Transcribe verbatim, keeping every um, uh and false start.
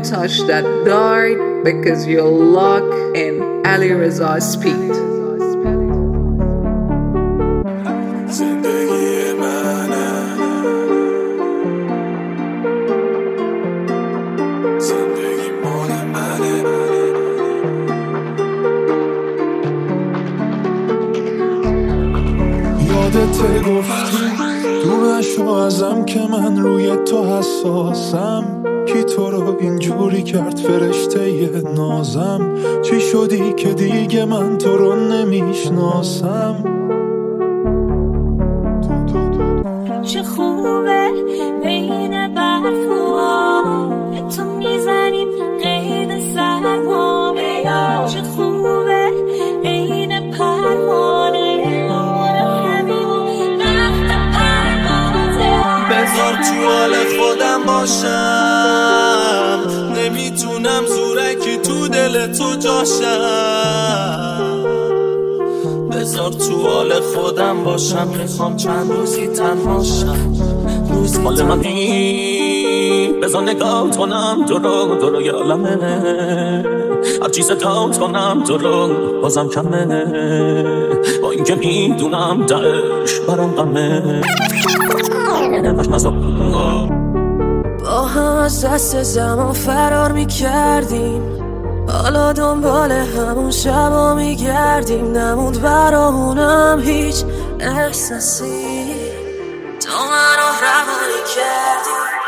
Don't touch that dart because you're locked in Ali Reza's speed. یادت گفتی تو نشو ازم که من روی تو حساسم. کی تو رو اینجوری کرد فرشته ی نازم؟ چی شدی که دیگه من تو رو نمیشناسم؟ چه خوبه بین برف و آب تو میزنیم قید سرما. چه خوبه این پروانه بذار تو حال خودم باشم، نمیتونم زورکی تو دل تو جاشم. بذار تو حال خودم باشم، میخوام چند روزی تنها شم. روزی حال منی بذار نگاه کنم تو رو، تو رو یالمه هر چیز داد کنم تو رو بازم کمه. با این که میدونم دلش برام غمه. با هم از دست زمان فرار میکردیم، حالا دنبال همون شبا میگردیم. نموند برامونم هیچ احساسی، تو منو روانی کردی.